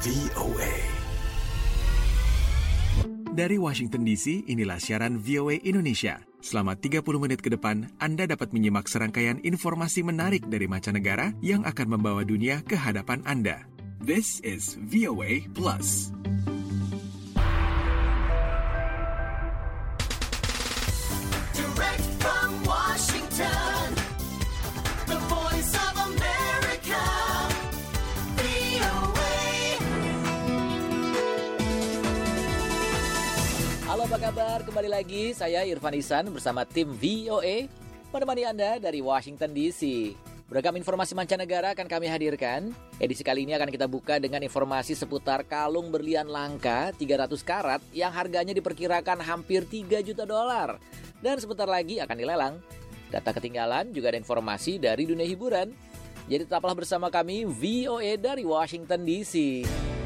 VOA. Dari Washington DC, inilah siaran VOA Indonesia. Selama 30 menit ke depan, Anda dapat menyimak serangkaian informasi menarik dari mancanegara yang akan membawa dunia ke hadapan Anda. This is VOA Plus. Direct from Washington, the voice of America, VOA. Halo, apa kabar? Kembali lagi saya Irfan Ihsan bersama tim VOA menemani Anda dari Washington DC. Beragam informasi mancanegara akan kami hadirkan. Edisi kali ini akan kita buka dengan informasi seputar kalung berlian langka 300 karat yang harganya diperkirakan hampir 3 juta dolar. Dan sebentar lagi akan dilelang. Data ketinggalan juga ada informasi dari dunia hiburan. Jadi tetaplah bersama kami VOA dari Washington DC.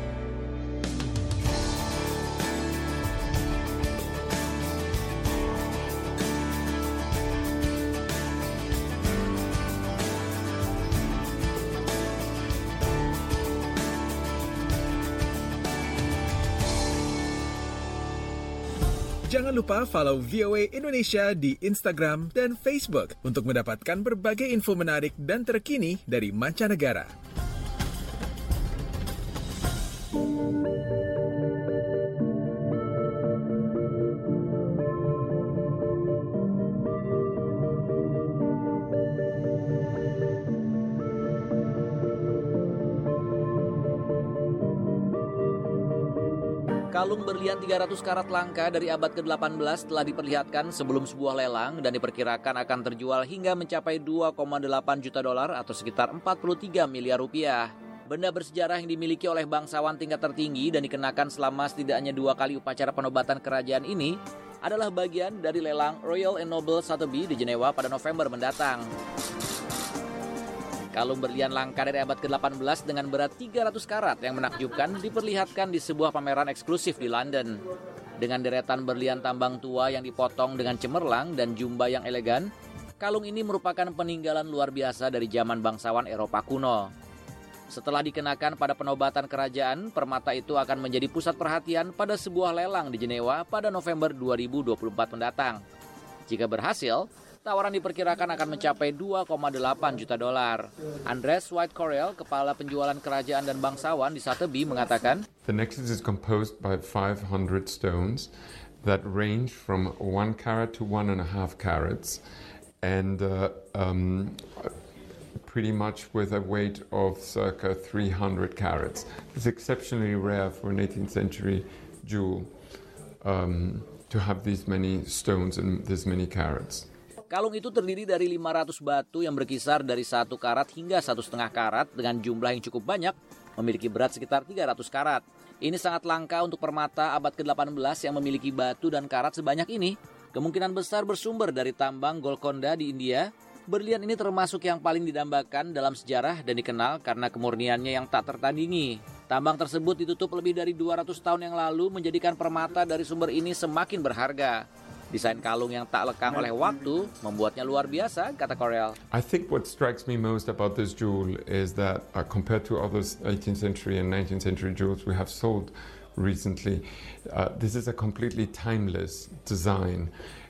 Jangan lupa follow VOA Indonesia di Instagram dan Facebook untuk mendapatkan berbagai info menarik dan terkini dari mancanegara. Kalung berlian 300 karat langka dari abad ke-18 telah diperlihatkan sebelum sebuah lelang dan diperkirakan akan terjual hingga mencapai 2,8 juta dolar atau sekitar 43 miliar rupiah. Benda bersejarah yang dimiliki oleh bangsawan tingkat tertinggi dan dikenakan selama setidaknya 2 kali upacara penobatan kerajaan ini adalah bagian dari lelang Royal and Noble Sotheby di Jenewa pada November mendatang. Kalung berlian langka dari abad ke-18 dengan berat 300 karat yang menakjubkan diperlihatkan di sebuah pameran eksklusif di London. Dengan deretan berlian tambang tua yang dipotong dengan cemerlang dan jumba yang elegan, kalung ini merupakan peninggalan luar biasa dari zaman bangsawan Eropa kuno. Setelah dikenakan pada penobatan kerajaan, permata itu akan menjadi pusat perhatian pada sebuah lelang di Jenewa pada November 2024 mendatang. Jika berhasil, tawaran diperkirakan akan mencapai 2,8 juta dolar. Andres White Correll, kepala penjualan kerajaan dan bangsawan di Sotheby, mengatakan, The necklace is composed by 500 stones that range from 1 carat to 1.5 carats and pretty much with a weight of circa 300 carats. It's exceptionally rare for an 18th century jewel to have these many stones and this many carats. kalung itu terdiri dari 500 batu yang berkisar dari 1 karat hingga 1,5 karat dengan jumlah yang cukup banyak, memiliki berat sekitar 300 karat. Ini sangat langka untuk permata abad ke-18 yang memiliki batu dan karat sebanyak ini. Kemungkinan besar bersumber dari tambang Golconda di India. Berlian ini termasuk yang paling didambakan dalam sejarah dan dikenal karena kemurniannya yang tak tertandingi. Tambang tersebut ditutup lebih dari 200 tahun yang lalu menjadikan permata dari sumber ini semakin berharga. Desain kalung yang tak lekang oleh waktu membuatnya luar biasa, kata Correll. I think what strikes me most about this jewel is that compared to other 18th century and 19th century jewels we have sold recently, this is a completely timeless design.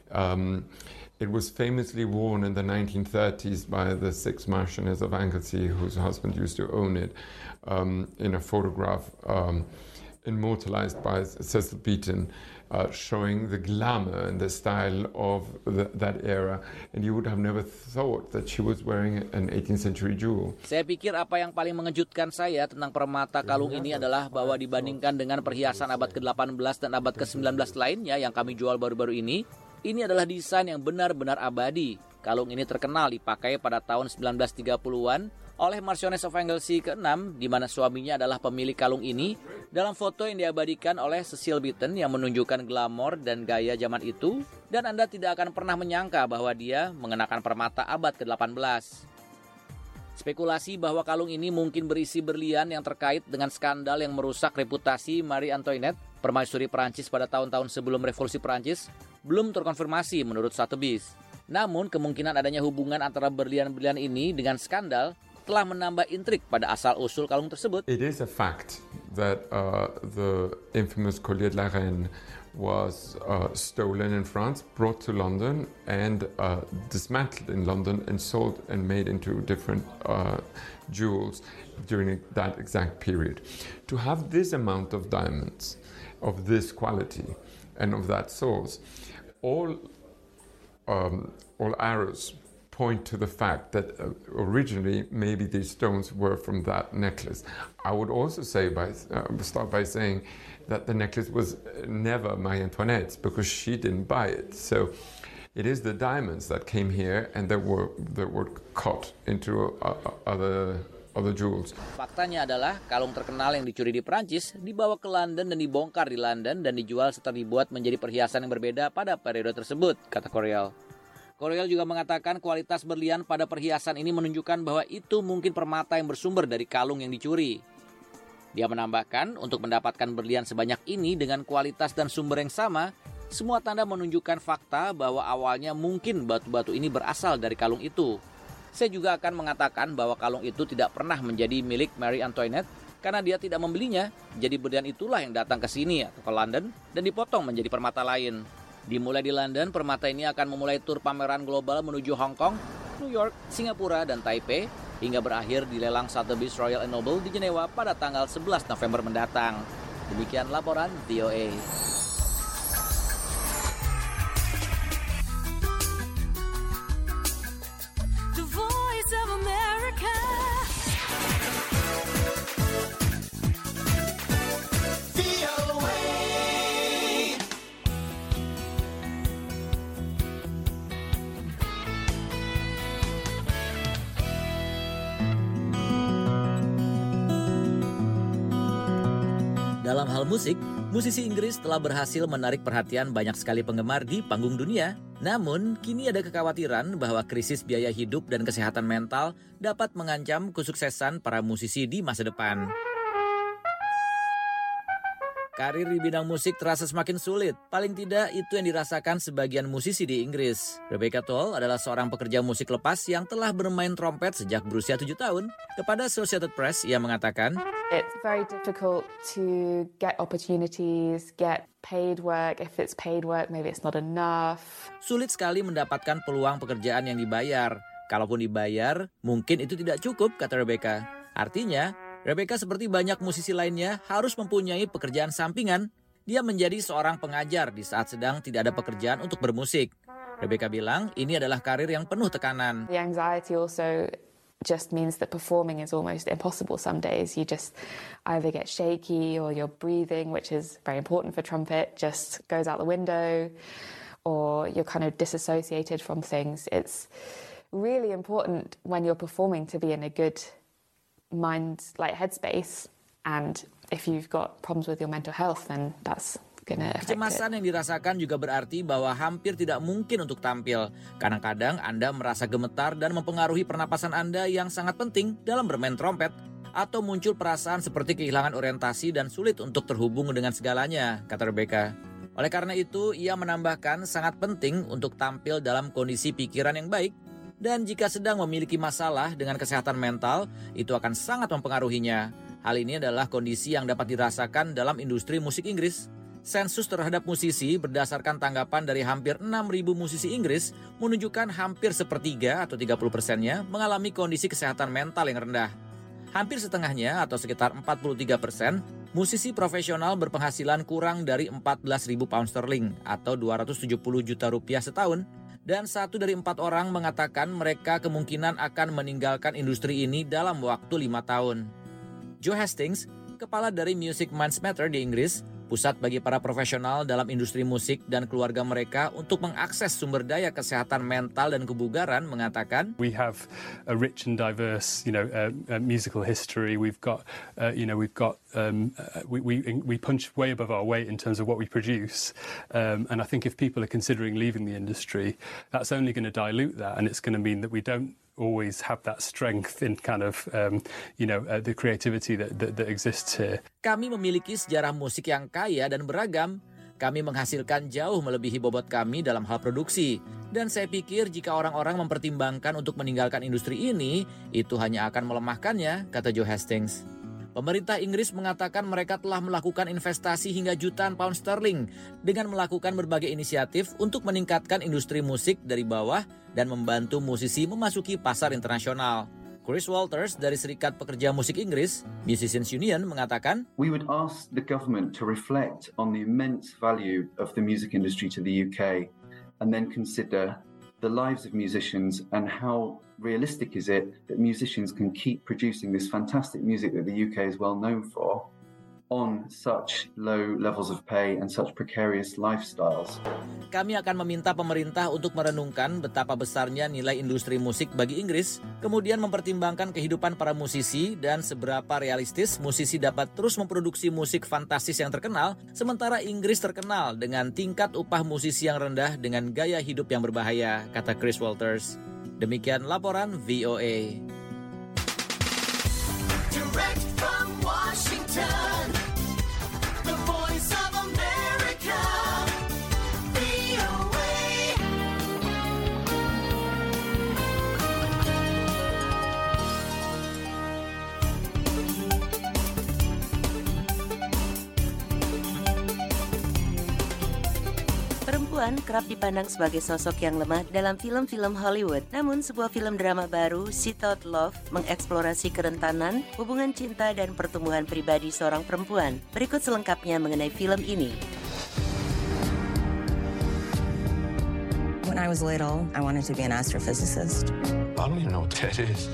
It was famously worn in the 1930s by the 6 Marchioness of Anglesey, whose husband used to own it, in a photograph immortalized by Cecil Beaton, showing the glamour and the style of that era. And you would have never thought that she was wearing an 18th century jewel. Saya pikir apa yang paling mengejutkan saya tentang permata kalung ini adalah bahwa dibandingkan dengan perhiasan abad ke-18 dan abad ke-19 lainnya yang kami jual baru-baru ini adalah desain yang benar-benar abadi. Kalung ini terkenal dipakai pada tahun 1930-an oleh Marchioness of Anglesey ke-6, di mana suaminya adalah pemilik kalung ini, dalam foto yang diabadikan oleh Cecil Beaton yang menunjukkan glamor dan gaya zaman itu, dan Anda tidak akan pernah menyangka bahwa dia mengenakan permata abad ke-18. Spekulasi bahwa kalung ini mungkin berisi berlian yang terkait dengan skandal yang merusak reputasi Marie Antoinette, permaisuri Perancis pada tahun-tahun sebelum Revolusi Perancis, belum terkonfirmasi menurut Sotheby. Namun, kemungkinan adanya hubungan antara berlian-berlian ini dengan skandal telah menambah intrik pada asal-usul kalung tersebut. It is a fact that the infamous Collier de la Reine was stolen in France, brought to London, and dismantled in London and sold and made into different jewels during that exact period. To have this amount of diamonds of this quality and of that source, all arrows point to the fact that originally maybe these stones were from that necklace. I would also say start by saying that the necklace was never Marie Antoinette's because she didn't buy it. So it is the diamonds that came here and that were cut into other jewels. Faktanya adalah kalung terkenal yang dicuri di Prancis dibawa ke London dan dibongkar di London dan dijual serta dibuat menjadi perhiasan yang berbeda pada periode tersebut, kata Coriel. Coriel juga mengatakan kualitas berlian pada perhiasan ini menunjukkan bahwa itu mungkin permata yang bersumber dari kalung yang dicuri. Dia menambahkan, untuk mendapatkan berlian sebanyak ini dengan kualitas dan sumber yang sama, semua tanda menunjukkan fakta bahwa awalnya mungkin batu-batu ini berasal dari kalung itu. Saya juga akan mengatakan bahwa kalung itu tidak pernah menjadi milik Marie Antoinette karena dia tidak membelinya, jadi berlian itulah yang datang ke sini atau ke London dan dipotong menjadi permata lain. Dimulai di London, permata ini akan memulai tur pameran global menuju Hong Kong, New York, Singapura, dan Taipei, hingga berakhir di lelang Sotheby's Royal and Noble di Jenewa pada tanggal 11 November mendatang. Demikian laporan VOA. The Voice of America. VOA. Dalam hal musik, musisi Inggris telah berhasil menarik perhatian banyak sekali penggemar di panggung dunia. Namun, kini ada kekhawatiran bahwa krisis biaya hidup dan kesehatan mental dapat mengancam kesuksesan para musisi di masa depan. Karir di bidang musik terasa semakin sulit. Paling tidak itu yang dirasakan sebagian musisi di Inggris. Rebecca Toll adalah seorang pekerja musik lepas yang telah bermain trompet sejak berusia 7 tahun. Kepada Associated Press, ia mengatakan, It's very difficult to get opportunities, get paid work. If it's paid work, maybe it's not enough. sulit sekali mendapatkan peluang pekerjaan yang dibayar. Kalaupun dibayar, mungkin itu tidak cukup, kata Rebecca. Artinya, Rebecca seperti banyak musisi lainnya harus mempunyai pekerjaan sampingan. Dia menjadi seorang pengajar di saat sedang tidak ada pekerjaan untuk bermusik. Rebecca bilang ini adalah karir yang penuh tekanan. The anxiety also just means that performing is almost impossible some days. You just either get shaky or your breathing, which is very important for trumpet, just goes out the window, or you're kind of disassociated from things. It's really important when you're performing to be in a good mind, like headspace, and if you've got problems with your mental health, then that's gonna affect it. Kecemasan yang dirasakan juga berarti bahwa hampir tidak mungkin untuk tampil. Kadang-kadang Anda merasa gemetar dan mempengaruhi pernapasan Anda yang sangat penting dalam bermain trompet, atau muncul perasaan seperti kehilangan orientasi dan sulit untuk terhubung dengan segalanya, kata Rebecca. Oleh karena itu, ia menambahkan sangat penting untuk tampil dalam kondisi pikiran yang baik, dan jika sedang memiliki masalah dengan kesehatan mental, itu akan sangat mempengaruhinya. Hal ini adalah kondisi yang dapat dirasakan dalam industri musik Inggris. Sensus terhadap musisi berdasarkan tanggapan dari hampir 6.000 musisi Inggris menunjukkan hampir sepertiga atau 30%-nya mengalami kondisi kesehatan mental yang rendah. Hampir setengahnya atau sekitar 43%, musisi profesional berpenghasilan kurang dari 14.000 pound sterling atau 270 juta rupiah setahun. Dan 1 dari 4 orang mengatakan mereka kemungkinan akan meninggalkan industri ini dalam waktu 5 tahun. Joe Hastings, kepala dari Music Minds Matter di Inggris, pusat bagi para profesional dalam industri musik dan keluarga mereka untuk mengakses sumber daya kesehatan mental dan kebugaran, mengatakan, We have a rich and diverse, musical history. We've got, we punch way above our weight in terms of what we produce. And I think if people are considering leaving the industry, that's only going to dilute that, and it's going to mean that we don't always have that strength in kind of, the creativity that exists here. Kami memiliki sejarah musik yang kaya dan beragam. Kami menghasilkan jauh melebihi bobot kami dalam hal produksi. Dan saya pikir jika orang-orang mempertimbangkan untuk meninggalkan industri ini, itu hanya akan melemahkannya, kata Joe Hastings. Pemerintah Inggris mengatakan mereka telah melakukan investasi hingga jutaan pound sterling dengan melakukan berbagai inisiatif untuk meningkatkan industri musik dari bawah dan membantu musisi memasuki pasar internasional. Chris Walters dari Serikat Pekerja Musik Inggris, Musicians Union, mengatakan, We would ask the government to reflect on the immense value of the music industry to the UK and then consider the lives of musicians and how realistic is it that musicians can keep producing this fantastic music that the UK is well known for on such low levels of pay and such precarious lifestyles. Kami akan meminta pemerintah untuk merenungkan betapa besarnya nilai industri musik bagi Inggris, kemudian mempertimbangkan kehidupan para musisi dan seberapa realistis musisi dapat terus memproduksi musik fantastis yang terkenal, sementara Inggris terkenal dengan tingkat upah musisi yang rendah dengan gaya hidup yang berbahaya, kata Chris Walters. Demikian laporan VOA. Direct from Washington, the voice of America, VOA. Perempuan kerap dipandang sebagai sosok yang lemah dalam film-film Hollywood. Namun sebuah film drama baru, She Thought Love, mengeksplorasi kerentanan, hubungan cinta dan pertumbuhan pribadi seorang perempuan. Berikut selengkapnya mengenai film ini. When I was little, I wanted to be an astrophysicist. I don't even know what that is.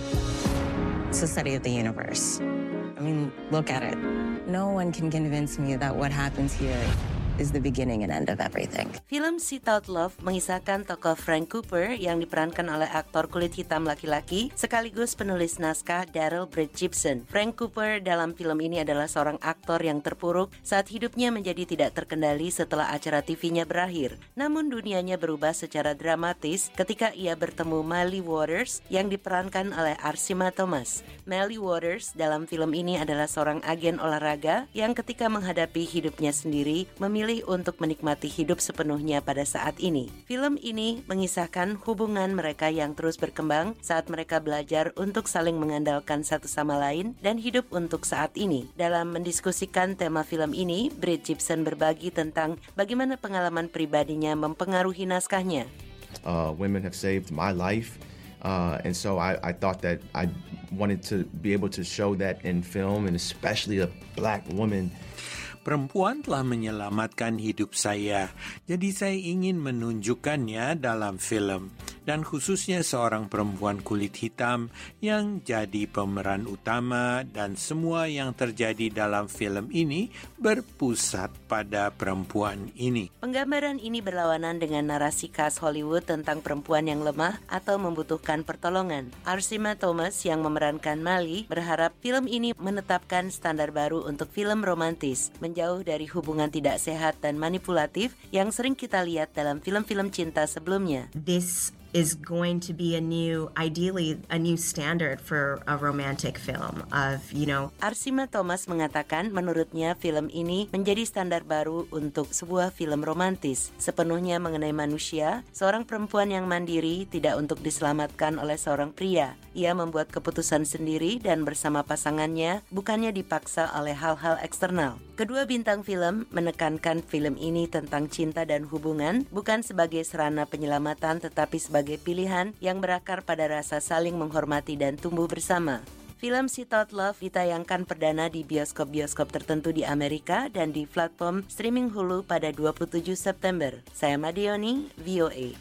It's the study of the universe. I mean, look at it. No one can convince me that what happens here is the beginning and end of everything. Film She Thought Love mengisahkan tokoh Frank Cooper yang diperankan oleh aktor kulit hitam laki-laki sekaligus penulis naskah Daryl Brett Gibson. Frank Cooper dalam film ini adalah seorang aktor yang terpuruk saat hidupnya menjadi tidak terkendali setelah acara TV-nya berakhir. Namun dunianya berubah secara dramatis ketika ia bertemu Melly Waters yang diperankan oleh Arsima Thomas. Melly Waters dalam film ini adalah seorang agen olahraga yang ketika menghadapi hidupnya sendiri memilih untuk menikmati hidup sepenuhnya pada saat ini. Film ini mengisahkan hubungan mereka yang terus berkembang saat mereka belajar untuk saling mengandalkan satu sama lain dan hidup untuk saat ini. Dalam mendiskusikan tema film ini, Brett Gibson berbagi tentang bagaimana pengalaman pribadinya mempengaruhi naskahnya. Women have saved my life. And so I thought that I wanted to be able to show that in film, and especially a black woman. Perempuan telah menyelamatkan hidup saya, jadi saya ingin menunjukkannya dalam film. Dan khususnya seorang perempuan kulit hitam yang jadi pemeran utama, dan semua yang terjadi dalam film ini berpusat pada perempuan ini. Penggambaran ini berlawanan dengan narasi khas Hollywood tentang perempuan yang lemah atau membutuhkan pertolongan. Arsima Thomas yang memerankan Melly berharap film ini menetapkan standar baru untuk film romantis, menjauh dari hubungan tidak sehat dan manipulatif yang sering kita lihat dalam film-film cinta sebelumnya. This is going to be ideally a new standard for a romantic film of, Arsima Thomas mengatakan menurutnya film ini menjadi standar baru untuk sebuah film romantis, sepenuhnya mengenai manusia, seorang perempuan yang mandiri, tidak untuk diselamatkan oleh seorang pria. Ia membuat keputusan sendiri dan bersama pasangannya, bukannya dipaksa oleh hal-hal eksternal. Kedua bintang film menekankan film ini tentang cinta dan hubungan, bukan sebagai sarana penyelamatan tetapi sebagai pilihan yang berakar pada rasa saling menghormati dan tumbuh bersama. Film She Thought Love ditayangkan perdana di bioskop-bioskop tertentu di Amerika dan di platform streaming Hulu pada 27 September. Saya Madioni, VOA.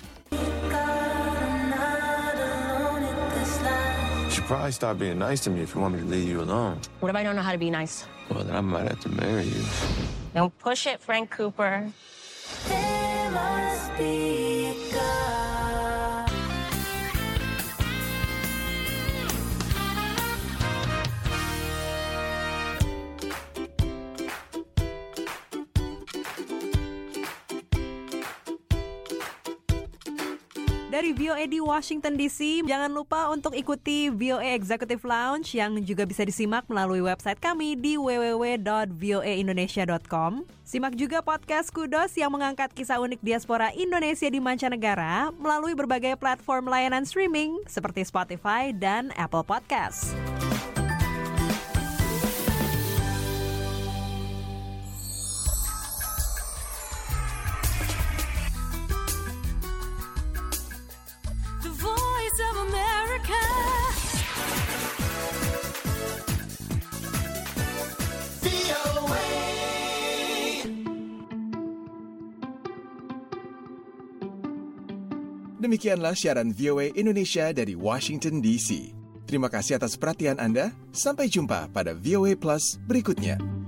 You should probably stop being nice to me if you want me to leave you alone. What if I don't know how to be nice? Well, then I might have to marry you. Don't push it, Frank Cooper. There must be God. Dari VOA di Washington DC, jangan lupa untuk ikuti VOA Executive Lounge yang juga bisa disimak melalui website kami di www.voaindonesia.com. Simak juga podcast Kudos yang mengangkat kisah unik diaspora Indonesia di mancanegara melalui berbagai platform layanan streaming seperti Spotify dan Apple Podcast. Demikianlah siaran VOA Indonesia dari Washington DC. Terima kasih atas perhatian Anda. Sampai jumpa pada VOA Plus berikutnya.